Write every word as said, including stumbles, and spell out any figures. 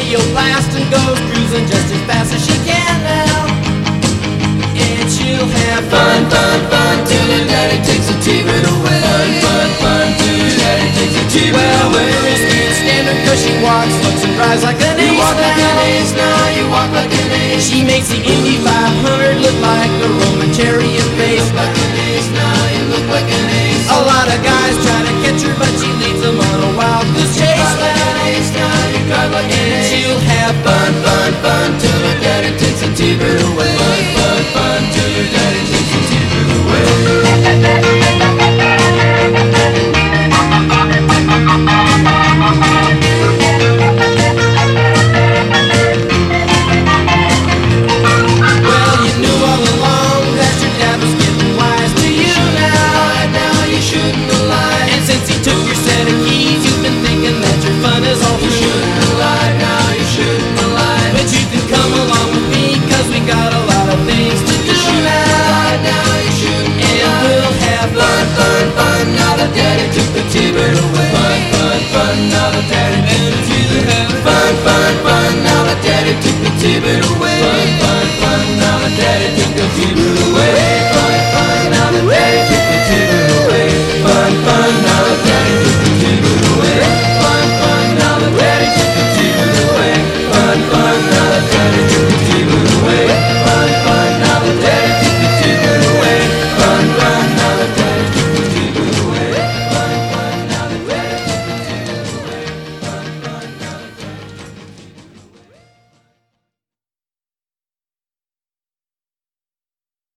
radio blast and goes cruising just as fast as she can now. And she'll have fun, fun, fun till her daddy takes a T-bird away. Fun, fun, fun till her daddy takes a T-bird well, away. Well, girls can't stand her cause she walks, looks and drives like an ace. You walk like an ace now, you walk like an ace. She makes the Indy five hundred look like a Roman chariot race. You look like an ace now, you look like an ace. A lot of guys try to catch her, but she leads them on a wild goose chase. You drive like an ace now, you drive like an ace. And she'll have fun,